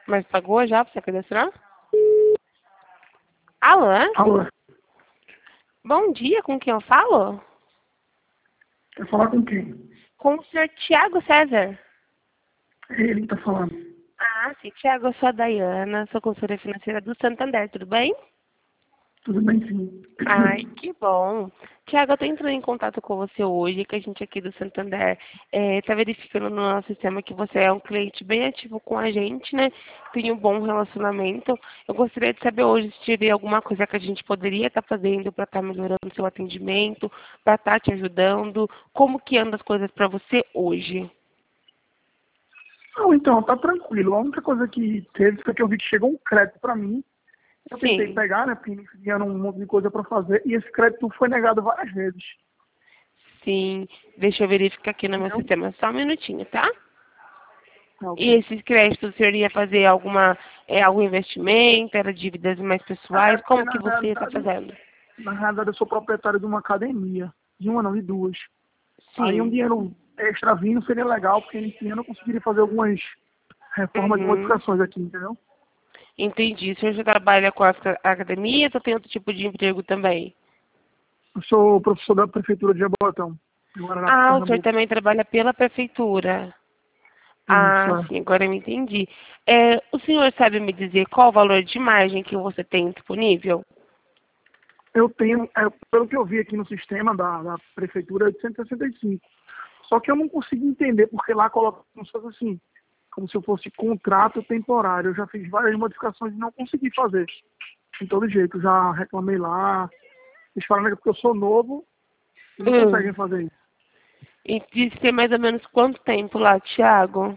Mas pagou já pra você cadastrar? Alô? Alô, Bom dia, com quem eu falo? quer falar com quem? Com o senhor Tiago César. É ele que tá falando. Ah, sim, Tiago, eu sou a Dayana, sou consultora financeira do Santander, tudo bem? Tudo bem, sim. Ai, que bom. Tiago, eu tô entrando em contato com você hoje, que a gente aqui do Santander tá verificando no nosso sistema que você é um cliente bem ativo com a gente, né? Tem um bom relacionamento. Eu gostaria de saber hoje se teria alguma coisa que a gente poderia estar fazendo para estar melhorando o seu atendimento, para estar te ajudando. Como que andam as coisas para você hoje? Não, então, tá tranquilo. A única coisa que teve foi que eu vi que chegou um crédito pra mim. Eu tentei Sim, pegar, né, porque tinha um monte de coisa pra fazer, e esse crédito foi negado várias vezes. sim. Deixa eu verificar aqui no meu Entendeu? sistema só um minutinho, tá? Tá E ok. esses créditos, o senhor ia fazer algum investimento, era dívidas mais pessoais? Porque Como que você está fazendo? na realidade eu sou proprietário de uma academia. De uma não, de duas. Aí um Sim. dinheiro extra vindo seria legal, porque esse ano eu conseguiria fazer algumas reformas e Uhum. modificações aqui, entendeu? Entendi. O senhor já trabalha com as academias ou tem outro tipo de emprego também? Eu sou professor da Prefeitura de Jaboatão, em Guararapes, Ah, o senhor Pernambuco. também trabalha pela prefeitura. Isso, Ah, é. sim, agora eu me entendi. O senhor sabe me dizer qual o valor de margem que você tem disponível? Eu tenho, pelo que eu vi aqui no sistema da prefeitura, é de 165. Só que eu não consigo entender, porque lá coloca como se fosse assim, como se eu fosse contrato temporário. Eu já fiz várias modificações e não consegui fazer. De todo jeito, já reclamei lá. Eles falaram que é porque eu sou novo e não conseguem Hum. fazer isso. E disse que tem mais ou menos quanto tempo lá, Thiago?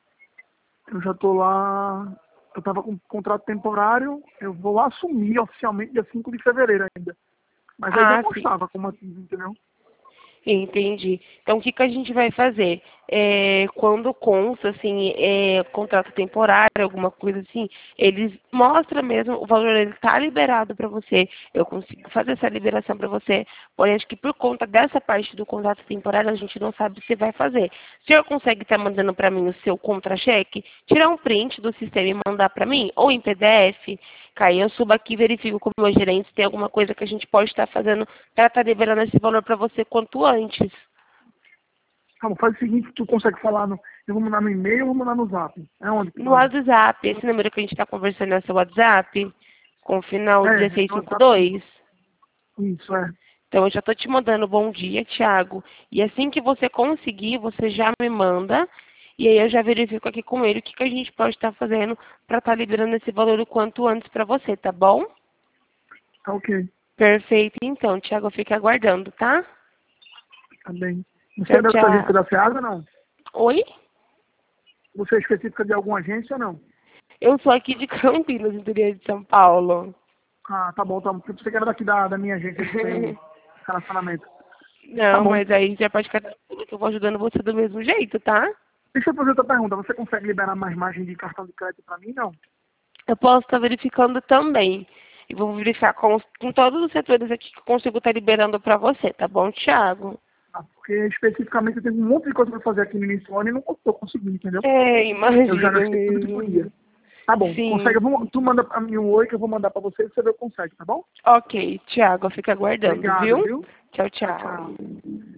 Eu já tô lá, eu estava com contrato temporário, eu vou assumir oficialmente dia 5 de fevereiro ainda. Mas aí já Ah, sim. constava como ativo, entendeu? Entendi. Então, o que que a gente vai fazer? Quando consta, assim, contrato temporário, alguma coisa assim, eles mostram mesmo, o valor ele está liberado para você. Eu consigo fazer essa liberação para você, porém, acho que por conta dessa parte do contrato temporário, a gente não sabe se vai fazer. O senhor consegue estar mandando para mim o seu contra-cheque? Tirar um print do sistema e mandar para mim? Ou em PDF? Aí eu subo aqui e verifico com o meu gerente se tem alguma coisa que a gente pode estar fazendo para estar liberando esse valor para você quanto antes. Calma, faz o seguinte, tu consegue falar no. Eu vou mandar no e-mail ou vou mandar no zap? É onde que No manda? WhatsApp, esse número que a gente está conversando é o seu WhatsApp, com o final No WhatsApp sim. 1652. Isso, é. Então, eu já estou te mandando bom dia, Thiago. E assim que você conseguir, você já me manda. E aí eu já verifico aqui com ele o que, que a gente pode estar fazendo para estar liberando esse valor o quanto antes para você, tá bom? Tá ok. Perfeito, então, Thiago, fica aguardando, tá? Tá bem. Você Tchau, é dessa agência tchau. da FEASA ou não? Oi? Você é específica de alguma agência ou não? Eu sou aqui de Campinas, interior de São Paulo. Ah, tá bom, tá bom. Porque você que era daqui da minha agência que tem relacionamento. Tá Não, bom. mas aí já pode ficar tranquilo que eu vou ajudando você do mesmo jeito, tá? Deixa eu fazer outra pergunta. Você consegue liberar mais margem de cartão de crédito pra mim, não? Eu posso estar verificando também. E vou verificar com todos os setores aqui que eu consigo estar liberando para você, tá bom, Thiago? Ah, porque especificamente eu tenho um monte de coisa pra fazer aqui no início do ano e não tô conseguindo, entendeu? Eu já Imagino gastei tudo que podia. mesmo. Tá bom, consegue, Sim. tu manda pra mim um oi que eu vou mandar pra você e você vê se consegue, tá bom? Ok, Thiago, fica aguardando, Obrigado, viu? viu? Tchau, Tchau, tchau. tchau.